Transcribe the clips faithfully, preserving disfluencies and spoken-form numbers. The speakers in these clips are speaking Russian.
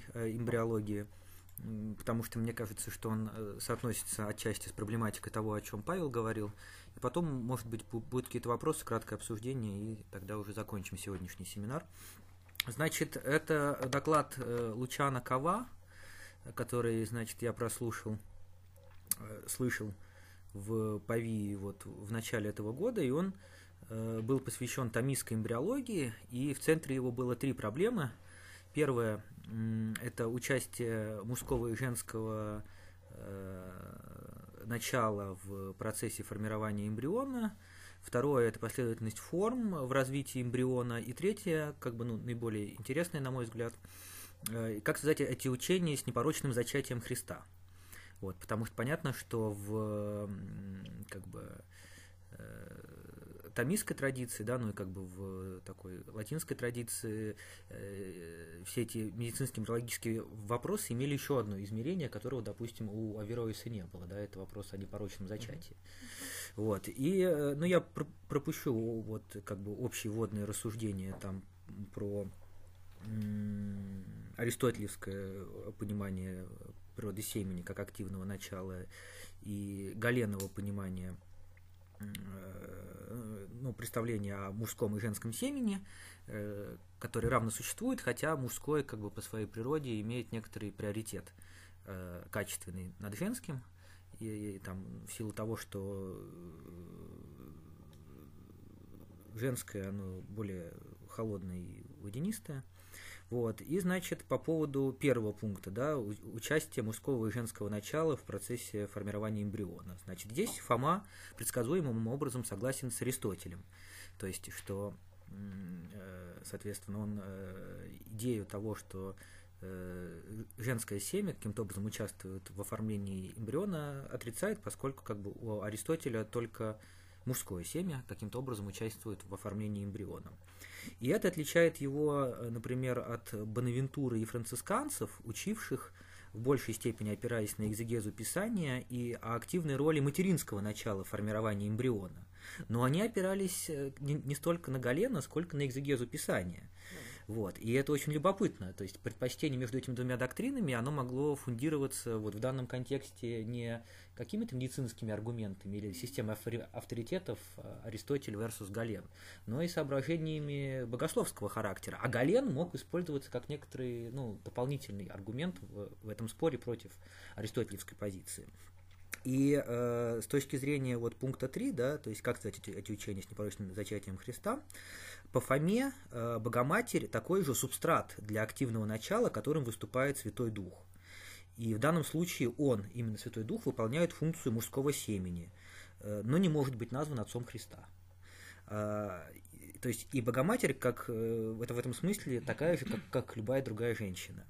эмбриологии, потому что мне кажется, что он соотносится отчасти с проблематикой того, о чем Павел говорил. И потом, может быть, будут какие-то вопросы, краткое обсуждение, и тогда уже закончим сегодняшний семинар. Значит, это доклад Лучано Кава, который, значит, я прослушал, слышал в ПАВИ вот в начале этого года, и он был посвящен томистской эмбриологии, и в центре его было три проблемы. Первое – это участие мужского и женского начала в процессе формирования эмбриона. Второе – это последовательность форм в развитии эмбриона. И третье, как бы ну, наиболее интересное, на мой взгляд, как связать эти учения с непорочным зачатием Христа. Вот, потому что понятно, что в как бы, томистской традиции, да, ну и как бы в такой латинской традиции э, все эти медицинские эмбриологические вопросы имели еще одно измерение, которого, допустим, у Авероиса не было, да, это вопрос о непорочном зачатии. Mm-hmm. Вот, и, ну, я пр- пропущу вот как бы общие вводные рассуждения там про м- аристотелевское понимание природы семени как активного начала и Галенова понимания, ну, представление о мужском и женском семени, э, которые равно существуют, хотя мужское как бы по своей природе имеет некоторый приоритет э, качественный над женским, и, и там в силу того, что женское оно более холодное и водянистое. Вот. И, значит, по поводу первого пункта, да, участие мужского и женского начала в процессе формирования эмбриона. Значит, здесь Фома предсказуемым образом согласен с Аристотелем. То есть, что, соответственно, он идею того, что женское семя каким-то образом участвует в оформлении эмбриона, отрицает, поскольку как бы у Аристотеля только мужское семя каким-то образом участвует в оформлении эмбриона. И это отличает его, например, от бонавентуры и францисканцев, учивших в большей степени опираясь на экзегезу Писания и о активной роли материнского начала формирования эмбриона. Но они опирались не, не столько на Галена, сколько на экзегезу Писания. Вот. И это очень любопытно. То есть предпочтение между этими двумя доктринами, оно могло фундироваться вот в данном контексте не какими-то медицинскими аргументами или системой авторитетов Аристотель versus Гален, но и соображениями богословского характера. А Гален мог использоваться как некоторый ну, дополнительный аргумент в, в этом споре против аристотелевской позиции. И э, с точки зрения вот, пункта три, да, то есть как сказать эти, эти учения с непорочным зачатием Христа, по Фоме э, Богоматерь такой же субстрат для активного начала, которым выступает Святой Дух. И в данном случае он, именно Святой Дух, выполняет функцию мужского семени, э, но не может быть назван отцом Христа. Э, то есть и Богоматерь, как, э, это в этом смысле, такая же, как, как любая другая женщина.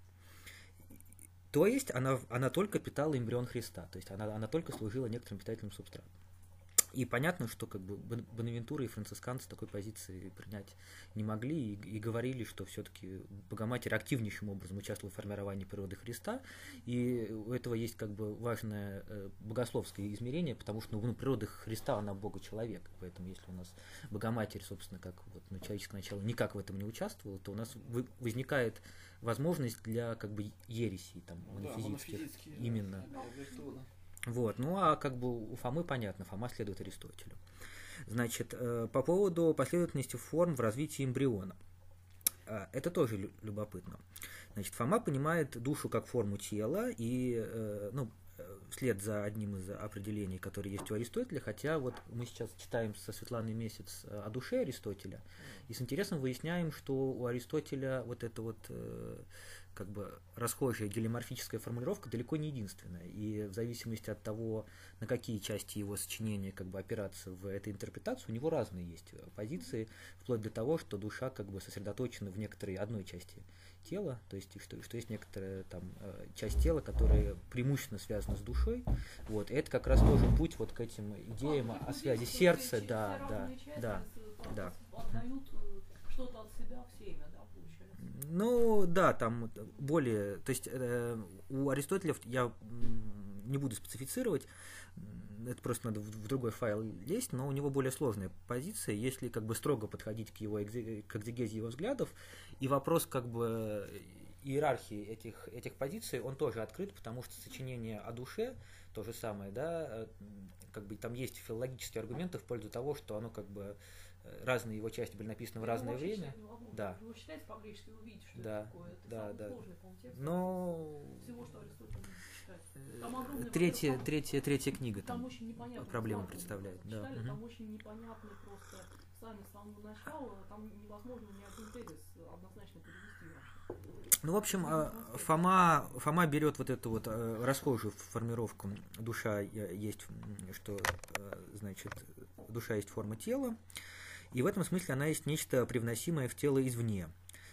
То есть она, она только питала эмбрион Христа, то есть она, она только служила некоторым питательным субстратом. И понятно, что как бы Бонавентура и францисканцы такой позиции принять не могли и, и говорили, что все-таки Богоматерь активнейшим образом участвовала в формировании природы Христа, и у этого есть как бы важное э, богословское измерение, потому что ну, природа Христа, она Бога-человек, поэтому если у нас Богоматерь, собственно, как вот, ну, человеческое начало никак в этом не участвовала, то у нас вы, возникает возможность для как бы ересей, там, монофизитских, да, именно. Да, вот, ну а как бы у Фомы понятно, Фома следует Аристотелю. Значит, э, по поводу последовательности форм в развитии эмбриона. Э, это тоже любопытно. Значит, Фома понимает душу как форму тела, и, э, ну, вслед за одним из определений, которые есть у Аристотеля, хотя вот мы сейчас читаем со Светланой Месяц о душе Аристотеля, и с интересом выясняем, что у Аристотеля вот эта вот э, как бы расхожая гелиоморфическая формулировка далеко не единственная, и в зависимости от того, на какие части его сочинения как бы опираться в этой интерпретации, у него разные есть позиции, вплоть до того, что душа как бы сосредоточена в некоторой одной части тела, то есть что, что есть некоторая там часть тела, которая преимущественно связана с душой, вот, и это как раз тоже путь вот к этим идеям о связи сердца, да, да, да, да. Что-то от себя в семя, да, получается? Ну, да, там более, то есть э, у Аристотеля, я не буду специфицировать, это просто надо в другой файл лезть, но у него более сложная позиция, если как бы строго подходить к его экзе, к экзегезе его взглядов, и вопрос как бы иерархии этих, этих позиций он тоже открыт, потому что сочинение о душе, то же самое, да, как бы там есть филологические аргументы в пользу того, что оно как бы разные его части были написаны в разное время. Да. Вы читаете по-гречески, вы увидите, что да, это такое. Это да, самый да. сложный, по-моему, текст. Но всего, что Аристотель читает. Там огромный третья, вопрос, третья, третья книга там там очень непонятно, проблему правда, представляет. читали, Да. там Угу. очень непонятно просто сами с самого начала, там невозможно ни один тезис однозначно перевести вообще. Ну, в общем, Фома, Фома берет вот эту вот расхожую формировку душа есть, что, значит, душа есть форма тела, и в этом смысле она есть нечто привносимое в тело извне,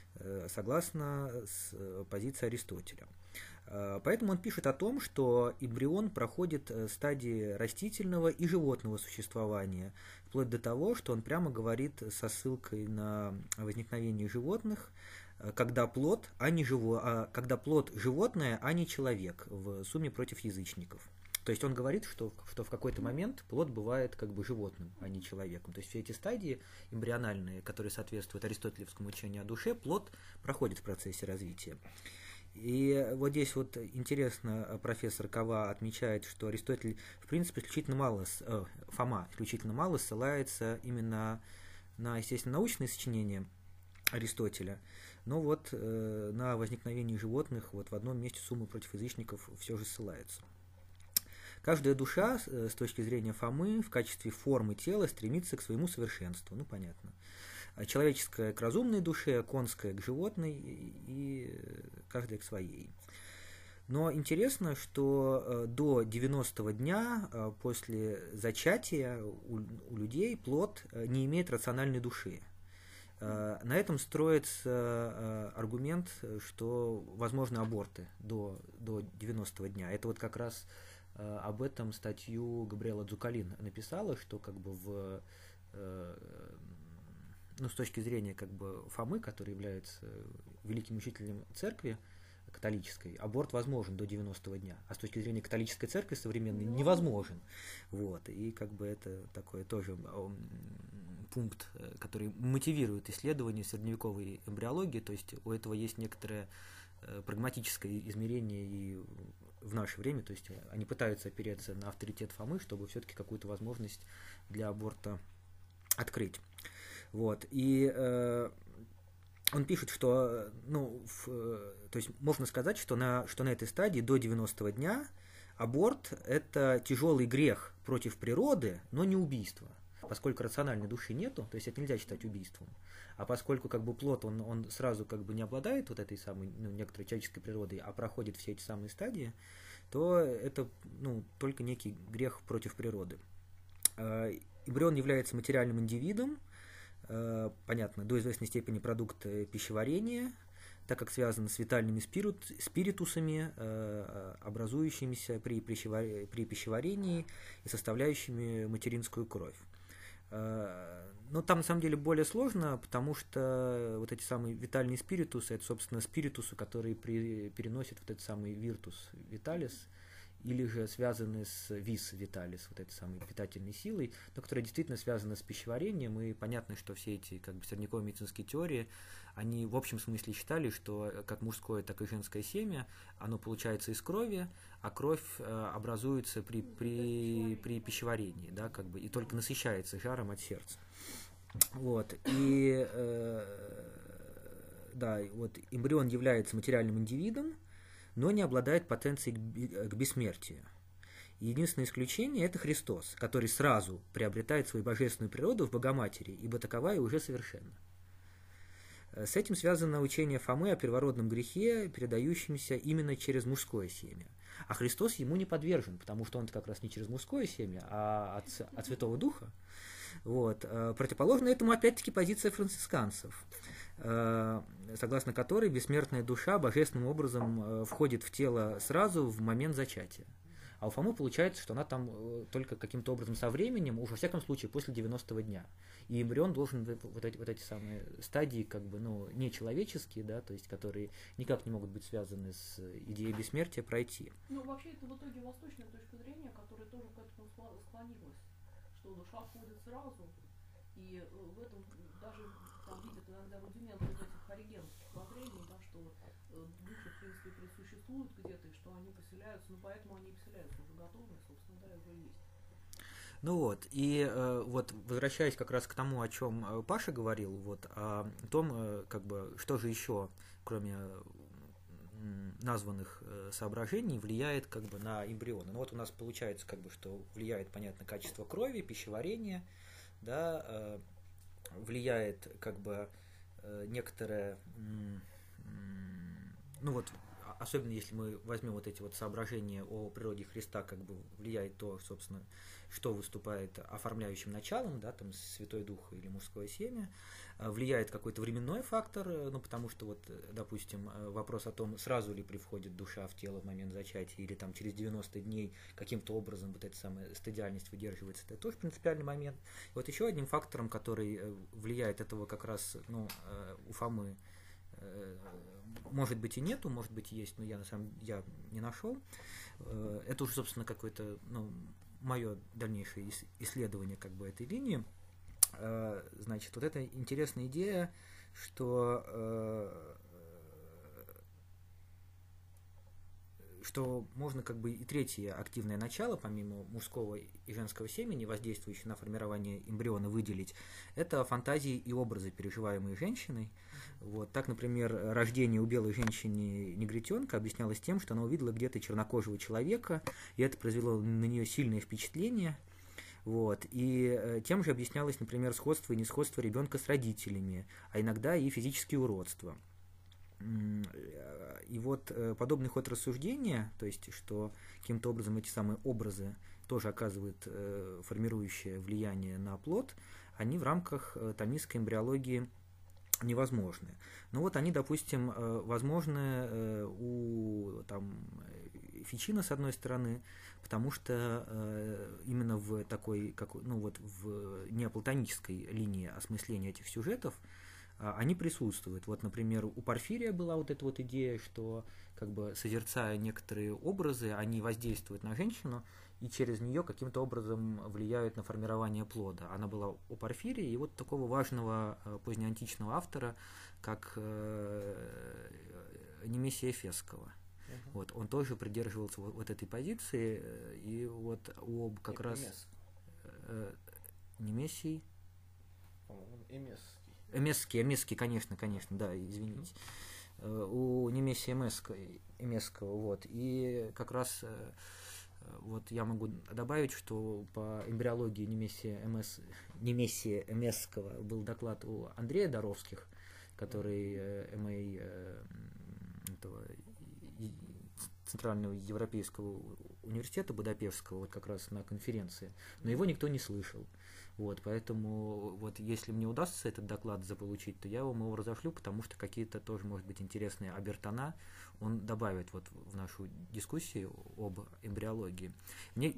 согласно с позиции Аристотеля. Поэтому он пишет о том, что эмбрион проходит стадии растительного и животного существования, вплоть до того, что он прямо говорит со ссылкой на возникновение животных, когда плод, а не живо, а когда плод животное, а не человек, в сумме против язычников. То есть он говорит, что, что в какой-то момент плод бывает как бы животным, а не человеком. То есть все эти стадии эмбриональные, которые соответствуют аристотелевскому учению о душе, плод проходит в процессе развития. И вот здесь вот интересно, профессор Кова отмечает, что Аристотель, в принципе, исключительно мало, э, Фома исключительно мало ссылается именно на, естественно, научные сочинения Аристотеля, но вот э, на возникновение животных вот в одном месте «Суммы против язычников» все же ссылается. Каждая душа, с точки зрения Фомы, в качестве формы тела стремится к своему совершенству, ну понятно. Человеческая к разумной душе, конская к животной и каждая к своей. Но интересно, что до девяностого дня после зачатия у, у людей плод не имеет рациональной души. На этом строится аргумент, что возможны аборты до, до девяностого дня. Это вот как раз об этом статью Габриэла Дзукалин написала, что как бы в, ну, с точки зрения как бы Фомы, который является великим учителем церкви католической, аборт возможен до девяностого дня, а с точки зрения католической церкви современной невозможен. Вот. И как бы это такой тоже пункт, который мотивирует исследование средневековой эмбриологии, то есть у этого есть некоторое прагматическое измерение и в наше время, то есть они пытаются опереться на авторитет Фомы, чтобы все-таки какую-то возможность для аборта открыть. Вот. И э, он пишет, что, ну, в, то есть можно сказать, что на, что на этой стадии до девяностого дня аборт – это тяжелый грех против природы, но не убийство. Поскольку рациональной души нету, то есть это нельзя считать убийством. А поскольку как бы плод, он, он сразу как бы не обладает вот этой самой, ну, некоторой человеческой природой, а проходит все эти самые стадии, то это, ну, только некий грех против природы. Эмбрион является материальным индивидом, понятно, до известной степени продукт пищеварения, так как связано с витальными спирит, спиритусами, образующимися при, при пищеварении и составляющими материнскую кровь. Но там на самом деле более сложно, потому что вот эти самые витальные спиритусы, это, собственно, спиритусы, которые при, переносят вот этот самый виртус виталис, или же связаны с вис виталис, вот этой самой питательной силой, но которая действительно связана с пищеварением, и понятно, что все эти как бы средневековые медицинские теории, они в общем смысле считали, что как мужское, так и женское семя, оно получается из крови, а кровь э, образуется при, при, при пищеварении, да, как бы, и только насыщается жаром от сердца. Вот, и э, да, вот эмбрион является материальным индивидом, но не обладает потенцией к бессмертию. Единственное исключение – это Христос, который сразу приобретает свою божественную природу в Богоматери, ибо таковая уже совершенна. С этим связано учение Фомы о первородном грехе, передающемся именно через мужское семя. А Христос ему не подвержен, потому что он как раз не через мужское семя, а от, от Святого Духа. Вот. Противоположно этому, опять-таки, позиция францисканцев, согласно которой бессмертная душа божественным образом входит в тело сразу в момент зачатия. А у Фомы получается, что она там только каким-то образом со временем, уж во всяком случае после девяностого дня. И эмбрион должен вот эти, вот эти самые стадии, как бы, ну, нечеловеческие, да, то есть которые никак не могут быть связаны с идеей бессмертия, пройти. Ну, вообще, это в итоге восточная точка зрения, которая тоже к этому склонилась, что душа входит сразу, и в этом даже там видят иногда рудименты вот этих оригенских воззрений, да, что э, души, в принципе, присуществуют где-то, и что они поселяются, ну поэтому они и поселяются уже готовые, собственно, да, и уже есть. Ну вот, и э, вот возвращаясь как раз к тому, о чем э, Паша говорил, вот о том, э, как бы, что же еще, кроме э, названных э, соображений, влияет как бы на эмбрионы. Ну вот у нас получается, как бы, что влияет, понятно, качество крови, пищеварение, да, э, влияет как бы э, некоторое, м, м, ну вот, особенно если мы возьмем вот эти вот соображения о природе Христа, как бы влияет то, собственно, что выступает оформляющим началом, да, там Святой Дух или мужское семя, влияет какой-то временной фактор, ну, потому что вот, допустим, вопрос о том, сразу ли привходит душа в тело в момент зачатия, или там через девяносто дней каким-то образом вот эта самая стадиальность выдерживается, это тоже принципиальный момент. И вот еще одним фактором, который влияет этого как раз, ну, у Фомы, может быть и нету, может быть и есть, но я на самом я не нашел. Это уже, собственно, какое-то, ну, мое дальнейшее исследование как бы этой линии. Значит, вот эта интересная идея, что что можно как бы и третье активное начало, помимо мужского и женского семени, воздействующее на формирование эмбриона, выделить, это фантазии и образы, переживаемые женщиной. Вот. Так, например, рождение у белой женщины негритенка объяснялось тем, что она увидела где-то чернокожего человека, и это произвело на нее сильное впечатление. Вот. И тем же объяснялось, например, сходство и несходство ребенка с родителями, а иногда и физические уродства. И вот подобный ход рассуждения, то есть, что каким-то образом эти самые образы тоже оказывают формирующее влияние на плод, они в рамках томистской эмбриологии невозможны. Ну вот они, допустим, возможны у там, Фичино, с одной стороны, потому что именно в такой, как, ну вот в неоплатонической линии осмысления этих сюжетов они присутствуют. Вот, например, у Порфирия была вот эта вот идея, что, как бы, созерцая некоторые образы, они воздействуют на женщину и через нее каким-то образом влияют на формирование плода. Она была у Порфирия, и вот такого важного позднеантичного автора, как Немесия Эфесского. Uh-huh. Вот, он тоже придерживался вот, вот этой позиции, и вот об как раз э, Немесий... По-моему, Эмес. Эмесский, Эмесский, конечно, конечно, да, извините. Mm-hmm. У Немесия Эмесского, вот. И как раз вот я могу добавить, что по эмбриологии Немесия Эмес, Немесия Эмесского был доклад у Андрея Доровских, который эм эй этого Центрального Европейского университета Будапештского, вот как раз на конференции, но его никто не слышал. Вот, поэтому вот если мне удастся этот доклад заполучить, то я вам его разошлю, потому что какие-то тоже, может быть, интересные обертона он добавит вот в нашу дискуссию об эмбриологии. Мне...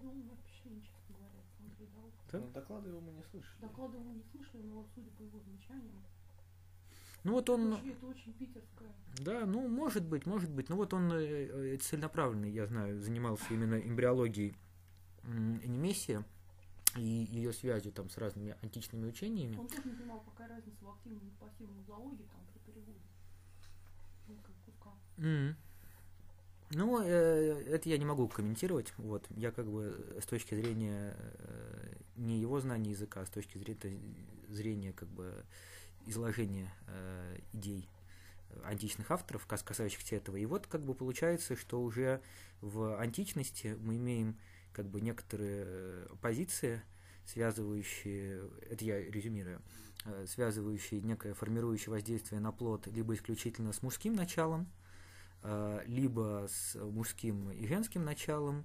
Да? Ну, доклады его мы не слышали. Доклады его не слышали, но судя по его замечаниям. Ну вот он... Это очень питерское. Да, ну может быть, может быть. Ну вот он целенаправленный, я знаю, занимался именно эмбриологией Немесия и ее связью там с разными античными учениями. Он тоже не понимал, какая разница в активном и пассивном зоологии там при переводе. Ну, как куска. Mm. Ну, э, это я не могу комментировать. Вот. Я как бы с точки зрения э, не его знания языка, а с точки зрения, зрения как бы изложения э, идей античных авторов, касающихся этого. И вот как бы получается, что уже в античности мы имеем как бы некоторые позиции, связывающие, это я резюмирую, связывающие некое формирующее воздействие на плод либо исключительно с мужским началом, либо с мужским и женским началом,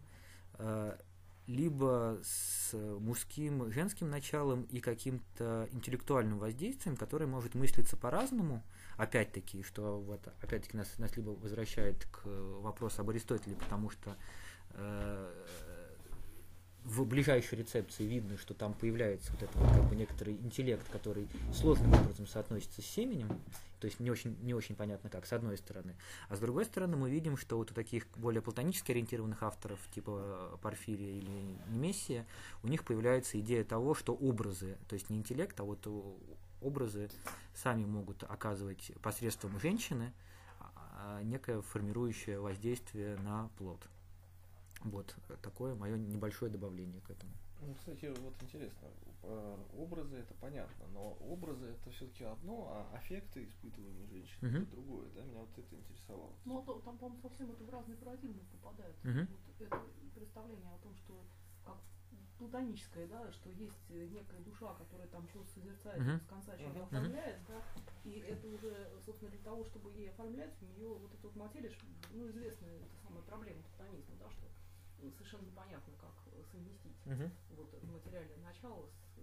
либо с мужским, женским началом и каким-то интеллектуальным воздействием, которое может мыслиться по-разному. Опять-таки, что вот опять-таки нас, нас либо возвращает к вопросу об Аристотеле, потому что э, в ближайшей рецепции видно, что там появляется вот этот вот, как бы, некоторый интеллект, который сложным образом соотносится с семенем, то есть не очень, не очень понятно как, с одной стороны. А с другой стороны мы видим, что вот у таких более платонически ориентированных авторов, типа Порфирия или Немесия, у них появляется идея того, что образы, то есть не интеллект, а вот образы сами могут оказывать посредством женщины некое формирующее воздействие на плод. Вот такое мое небольшое добавление к этому. Ну, кстати, вот интересно, образы это понятно, но образы это все-таки одно, а аффекты, испытываемые женщиной, uh-huh. это другое, да? Меня вот это интересовало. Ну, а то, там, по-моему, совсем это в разные парадигмы попадает. Uh-huh. Вот это представление о том, что как платоническое, да, что есть некая душа, которая там что-то созерцает, uh-huh. с конца что-то uh-huh. оформляет, да, и это уже, собственно, для того, чтобы ей оформлять, у нее вот эта вот материя, ну, известная эта самая проблема платонизма, да, что совершенно непонятно, как совместить uh-huh. вот материальное начало с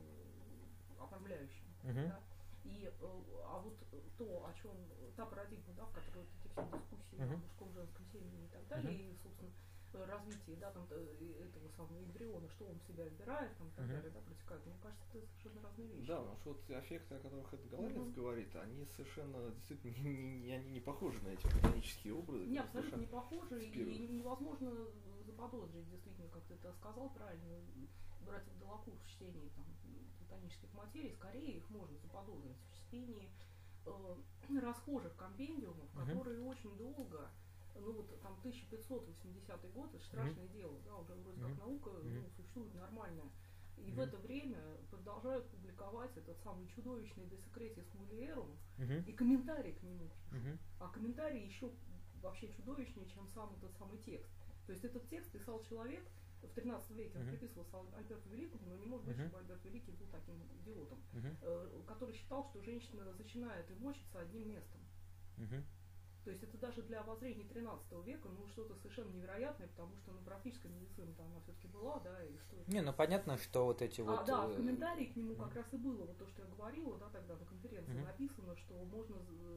э, оформляющим. Uh-huh. Да? И, э, а вот то, о чем та парадигма, да, в которой вот эти все дискуссии uh-huh. о мужском, женском семени и так далее, uh-huh. и, собственно, развитие, да, там, этого самого эмбриона, что он в себя выбирает, там, и так uh-huh. далее, да, протекает. Мне кажется, это совершенно разные вещи. Да, потому что вот аффекты, о которых это Голландец uh-huh. говорит, они совершенно действительно не, не, они не похожи на эти платонические образы. Не, абсолютно не похожи, и невозможно заподозрить, действительно, как ты это сказал правильно, брать в Делакур в чтении там, платонических материй, скорее их можно заподозрить в чтении э, расхожих компендиумов, uh-huh. которые очень долго, ну вот там тысяча пятьсот восьмидесятый год, это страшное uh-huh. дело, да, уже вроде uh-huh. как наука uh-huh. ну, существует нормальная. И uh-huh. в это время продолжают публиковать этот самый чудовищный De Secretis Mulierum uh-huh. и комментарии к нему. Uh-huh. А комментарии еще вообще чудовищнее, чем сам этот самый текст. То есть этот текст писал человек, в тринадцатом веке он uh-huh. приписывался Альберту Великому, но не может быть, uh-huh. чтобы Альберт Великий был таким идиотом, uh-huh. э, который считал, что женщина зачинает и мочится одним местом. Uh-huh. То есть это даже для воззрений тринадцатого века, ну, что-то совершенно невероятное, потому что, ну, практическая медицина-то она все-таки была, да, и что это... Не, ну понятно, что вот эти а, вот... да, в комментарии к нему как раз и было вот то, что я говорила, да, тогда на конференции uh-huh. написано, что можно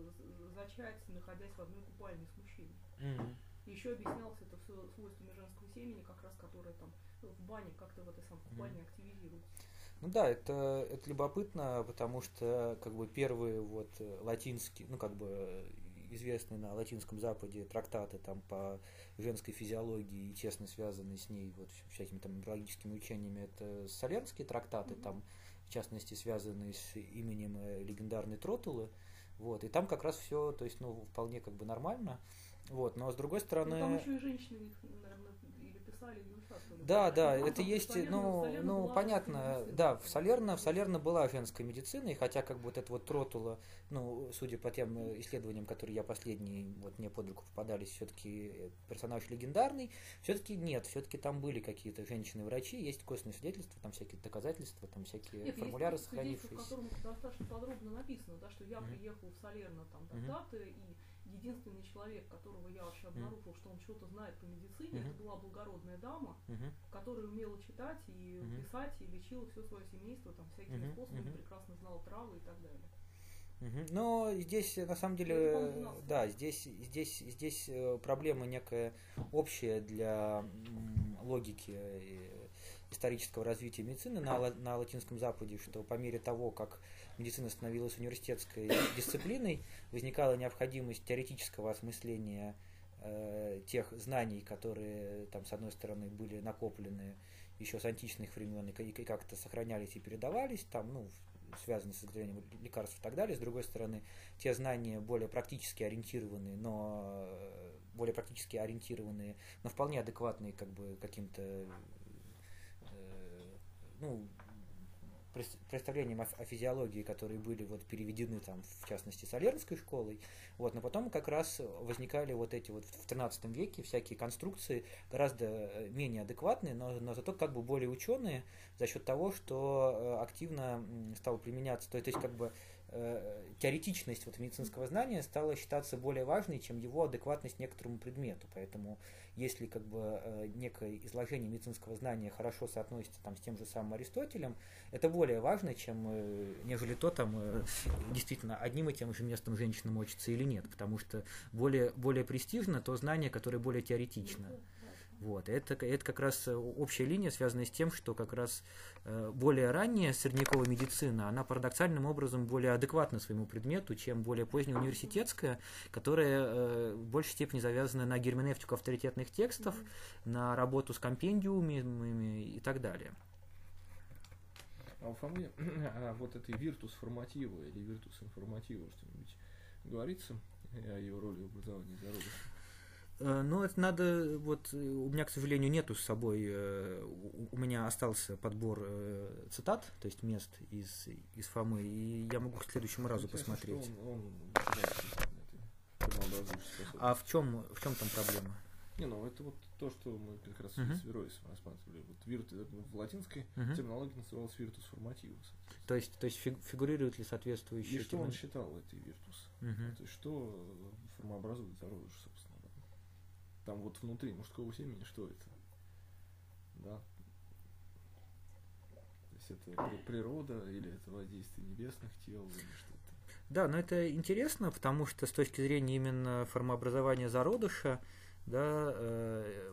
зачать, находясь в одной купальне с мужчиной. Uh-huh. Еще объяснялось это все свойствами женского семени, как раз которое там в бане как-то в этой самой купальне mm. активизируется. Ну да, это, это любопытно, потому что как бы первые вот латинские, ну как бы известные на латинском Западе трактаты там по женской физиологии и тесно связанные с ней вот всякими там биологическими учениями, это солернские трактаты, mm-hmm. там в частности связанные с именем легендарной Тротулы, вот, и там как раз все, то есть, ну, вполне как бы нормально. Вот, но с другой стороны... Ну, там еще и женщины их, наверное, или писали, или участвовали. Да, да, ну, это есть, Салерно, ну, Салерно ну понятно, да, в Салерно, в Салерно была женская медицина, и хотя как бы вот эта вот Тротула, ну, судя по тем исследованиям, которые я последние, вот мне под руку попадались, все-таки персонаж легендарный, все-таки нет, все-таки там были какие-то женщины-врачи, есть косвенные свидетельства, там всякие доказательства, там всякие нет, формуляры есть сохранившиеся. В котором достаточно подробно написано, да, что я mm-hmm. приехал в Салерно там тогда-то, mm-hmm. и единственный человек, которого я вообще обнаружил, mm-hmm. что он что-то знает по медицине, mm-hmm. это была благородная дама, mm-hmm. которая умела читать и mm-hmm. писать, и лечила все свое семейство там всякими mm-hmm. способами, mm-hmm. прекрасно знала травы и так далее. Mm-hmm. Но здесь на самом деле, да, здесь, здесь, здесь проблема некая общая для логики исторического развития медицины на, на Латинском Западе, что по мере того, как медицина становилась университетской дисциплиной, возникала необходимость теоретического осмысления э, тех знаний, которые, там, с одной стороны, были накоплены еще с античных времен и, и как-то сохранялись и передавались, там, ну, связанные с изготовлением лекарств и так далее. С другой стороны, те знания более практически ориентированные, но более практически ориентированные, но вполне адекватные как бы каким-то э, ну, представлениям о, о физиологии, которые были вот переведены там, в частности, Салернской школой, вот, но потом как раз возникали вот эти вот в тринадцатом веке всякие конструкции гораздо менее адекватные, но, но зато как бы более ученые за счет того, что активно стало применяться, то есть как бы теоретичность вот медицинского знания стала считаться более важной, чем его адекватность некоторому предмету. Поэтому если как бы некое изложение медицинского знания хорошо соотносится там, с тем же самым Аристотелем, это более важно, чем нежели то, там, действительно одним и тем же местом женщина мочится или нет, потому что более, более престижно то знание, которое более теоретично. Вот. Это, это как раз общая линия, связанная с тем, что как раз э, более ранняя средневековая медицина, она парадоксальным образом более адекватна своему предмету, чем более поздняя университетская, которая э, в большей степени завязана на герменевтику авторитетных текстов, mm-hmm. на работу с компендиумами и так далее. А у Фомы а вот этой виртус форматива или виртус информатива что-нибудь говорится о ее роли в образовании зародыша? Ну, это надо, вот у меня, к сожалению, нету с собой, у меня остался подбор цитат, то есть мест из, из Фомы, и я могу к следующему разу Интересно, посмотреть. Он, он, а в чем, в чем там проблема? Не, ну это вот то, что мы как раз uh-huh. с Вероисом рассматривали. Вот вирт, в латинской uh-huh. терминологии называлась виртус формативус. То есть, то есть фигурирует ли соответствующие... И что он считал этой виртус? Uh-huh. То есть что формообразует зародыш, собственно. Там вот внутри мужского семени что это? Да. То есть это природа или это воздействие небесных тел или что-то? Да, но это интересно, потому что с точки зрения именно формообразования зародыша, да, э,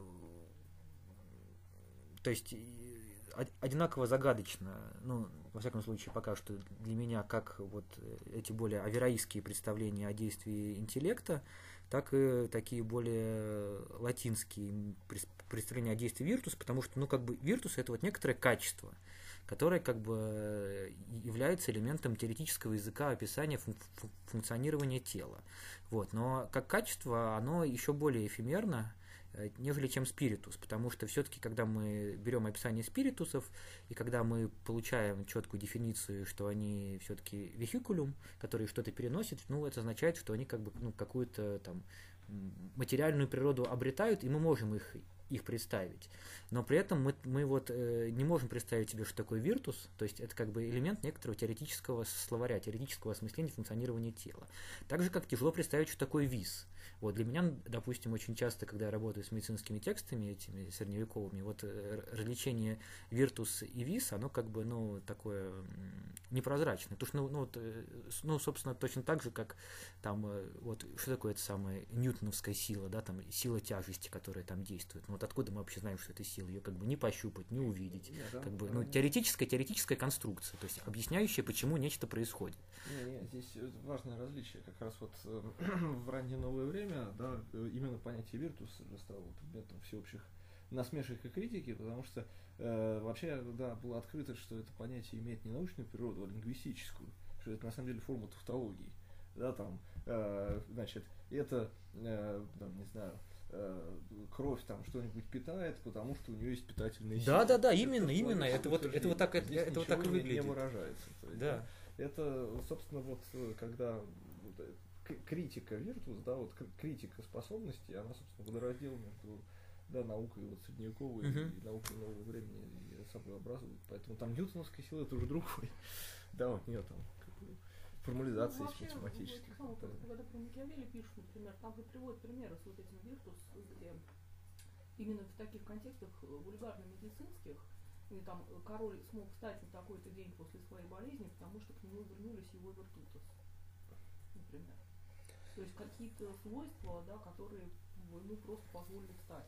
то есть одинаково загадочно, ну, во всяком случае, пока что для меня, как вот эти более авероистские представления о действии интеллекта, так и такие более латинские представления о действии виртус, потому что, ну, как бы виртус это вот некоторое качество, которое как бы является элементом теоретического языка описания фун- функционирования тела. Вот. Но как качество оно еще более эфемерно, нежели чем спиритус, потому что все-таки, когда мы берем описание спиритусов, и когда мы получаем четкую дефиницию, что они все-таки вехикулюм, который что-то переносит, ну, это означает, что они как бы, ну, какую-то там материальную природу обретают, и мы можем их, их представить. Но при этом мы, мы вот э, не можем представить себе, что такое виртус, то есть это как бы элемент некоторого теоретического словаря, теоретического осмысления функционирования тела. Так же, как тяжело представить, что такое вис. Вот для меня, допустим, очень часто, когда я работаю с медицинскими текстами, этими средневековыми, вот различение виртус и вис, оно как бы, ну, такое непрозрачное. Потому что, ну, ну, вот, ну, собственно, точно так же, как там, вот, что такое это самая ньютоновская сила, да, там, сила тяжести, которая там действует. Ну, вот откуда мы вообще знаем, что это сила? Ее как бы не пощупать, не увидеть. Не, да, как бы, да, ну, да. теоретическая, теоретическая конструкция, то есть объясняющая, почему нечто происходит. Не, не, здесь важное различие. Как раз вот в раннее новое время, да, именно понятие виртус стало предметом всеобщих насмешек и критики, потому что э, вообще, да, было открыто, что это понятие имеет не научную природу, а лингвистическую, что это на самом деле форма тавтологии. Да, там, э, значит, это, э, там, не знаю, э, кровь там что-нибудь питает, потому что у нее есть питательные силы. Да, да, да, это именно, именно. Это вот, это вот так, это, это вот так и выглядит. Не выражается. То есть, да. Это, собственно, вот когда критика виртус, да, вот критика способностей, она, собственно, водораздел между, да, наукой вот средневековой uh-huh. и наукой нового времени собой образует. Поэтому там ньютоновская сила это уже другой. Да, вот нее там формализация ну, есть математическая. Самое, когда про Макиавелли пишут, например, там же приводят примеры с вот этим виртус, где именно в таких контекстах вульгарно-медицинских, и там король смог встать на такой-то день после своей болезни, потому что к нему вернулись его виртутус, например. То есть какие-то свойства, да, которые ему просто позволили встать.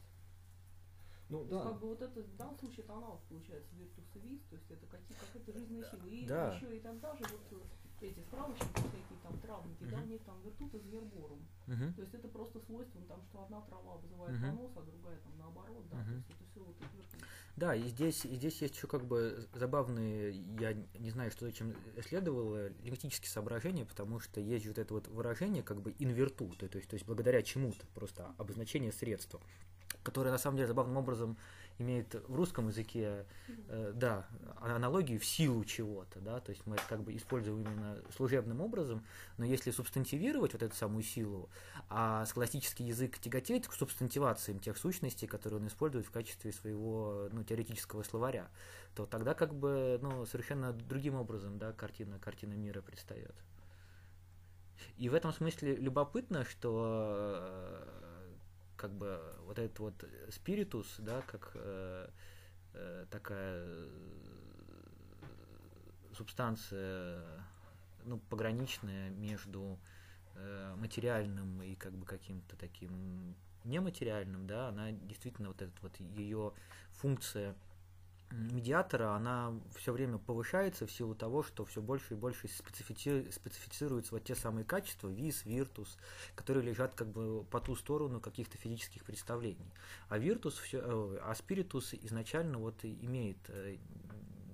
Ну, то да. есть, как бы вот это в данном случае это аналог получается виртус и вис, то есть это какие, какая-то жизненная сила. И да. еще и тогда же вот эти справочники, всякие там травники, uh-huh. да, у них там виртутус верборум. Uh-huh. То есть это просто свойство, там, что одна трава вызывает uh-huh. понос, а другая там наоборот, да, uh-huh. то есть это все вот виртутус. Да, и здесь, и здесь есть еще как бы забавные, я не знаю, что зачем исследовал, лингвистические соображения, потому что есть вот это вот выражение как бы инверту, то, то, есть, то есть благодаря чему-то, просто обозначение средства, которое на самом деле забавным образом имеет в русском языке, э, да, аналогию в силу чего-то, да, то есть мы это как бы используем именно служебным образом, но если субстантивировать вот эту самую силу, а схоластический язык тяготеет к субстантивациям тех сущностей, которые он использует в качестве своего, ну, теоретического словаря, то тогда как бы, ну, совершенно другим образом, да, картина, картина мира предстает. И в этом смысле любопытно, что как бы вот этот вот спиритус, да, как э, э, такая субстанция, ну, пограничная между э, материальным и как бы каким-то таким нематериальным, да, она действительно вот этот вот ее функция медиатора, она все время повышается в силу того, что все больше и больше специфици... специфицируются вот те самые качества, вис, виртус, которые лежат как бы по ту сторону каких-то физических представлений. А виртус, все, а спиритус изначально вот имеет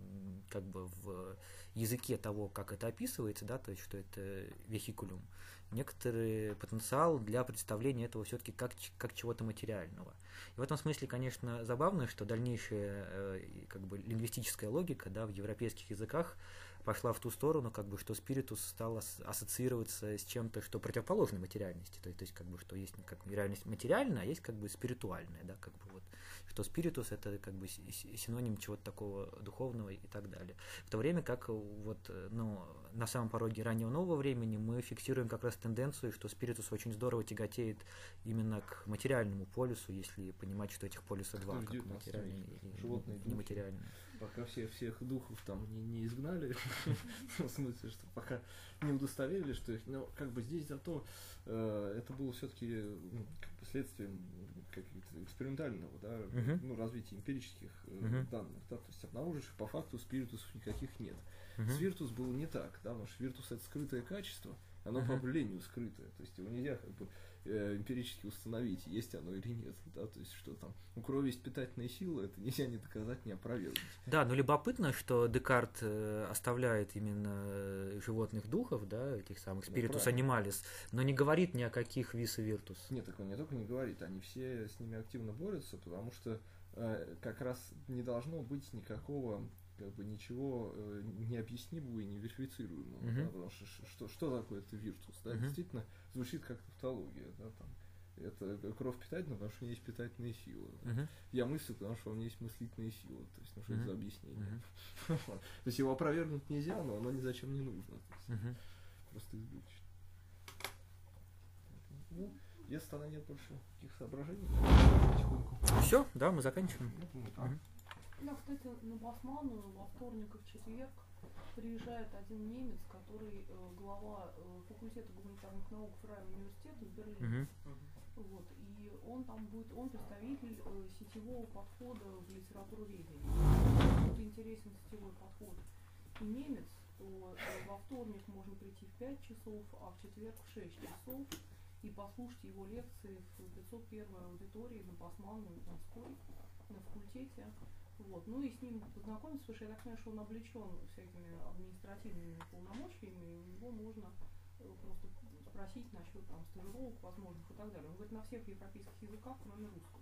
как бы в языке того, как это описывается, да, то есть что это вехикулюм, некоторый потенциал для представления этого все-таки как, как чего-то материального. И в этом смысле, конечно, забавно, что дальнейшая э, как бы лингвистическая логика, да, в европейских языках пошла в ту сторону, как бы, что спиритус стал ассоциироваться с чем-то, что противоположно материальности, то есть, то есть как бы, что есть как реальность материальная, а есть как бы спиритуальная, да, как бы вот, что спиритус это как бы синоним чего-то такого духовного и так далее. В то время как вот, ну, на самом пороге раннего нового времени мы фиксируем как раз тенденцию, что спиритус очень здорово тяготеет именно к материальному полюсу, если понимать, что этих полюсов два, как материальный и нематериальный. Пока все, всех духов там не, не изгнали, в смысле, что пока не удостоверили, что их, но как бы здесь зато э, это было все-таки ну, как бы следствием какого-то экспериментального, да, uh-huh. ну, развития эмпирических э, uh-huh. данных, да, то есть обнаруживших по факту спиритусов никаких нет. Uh-huh. С Virtus было не так, да, потому что Virtus это скрытое качество, оно uh-huh. по определению скрытое, то есть его нельзя как бы э, эмпирически установить, есть оно или нет, да, то есть что там, у крови есть питательная сила, это нельзя ни доказать, ни опровергнуть. Да, но любопытно, что Декарт э, оставляет именно животных духов, да, этих самых спиритус анималис, но не говорит ни о каких вис и виртус. Нет, так он не только не говорит, они все с ними активно борются, потому что э, как раз не должно быть никакого как бы ничего э, необъяснимого и неверифицируемого, uh-huh. да, потому что, что что такое это виртус, да, uh-huh. действительно звучит как тавтология, да, там, это кровь питательная, потому что у нее есть питательные силы. Да. Uh-huh. Я мыслю, потому что у меня есть мыслительные силы, то есть, ну что uh-huh. это за объяснение. Uh-huh. То есть его опровергнуть нельзя, но оно ни зачем не нужно, то есть, uh-huh. просто избыточно. Ну, если тогда нет больше таких соображений, все, да, мы заканчиваем. Ну, uh-huh. Да, кстати, на Басманную во вторник и в четверг приезжает один немец, который э, глава э, факультета гуманитарных наук Фрайа университета в Берлине. Uh-huh. Вот, и он там будет, он представитель э, сетевого подхода в литературоведении. Если интересен сетевой подход и немец, то э, во вторник можно прийти в пять часов, а в четверг в шесть часов и послушать его лекции в пятьсот первой аудитории на Басманную Донской на факультете. Вот. Ну и с ним познакомиться, потому что я так понимаю, что он облечен всякими административными полномочиями, и у него можно просто спросить насчет там стажировок возможных и так далее. Он говорит на всех европейских языках, кроме русского.